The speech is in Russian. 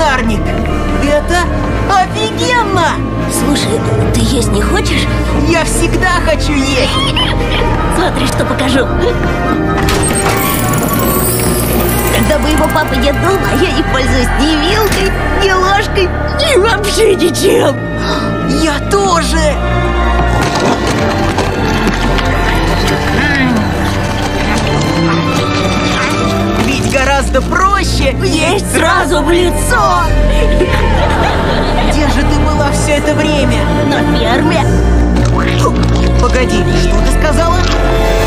свинарник. Это офигенно! Слушай, ты есть не хочешь? Я всегда хочу есть. Смотри, что покажу. Когда моего папы нет дома, я не пользуюсь ни вилкой, ни ложкой, и вообще ничем. Я тоже! Ведь гораздо проще Есть сразу в лицо. Где же ты была все это время? На ферме. Погоди, что ты сказала?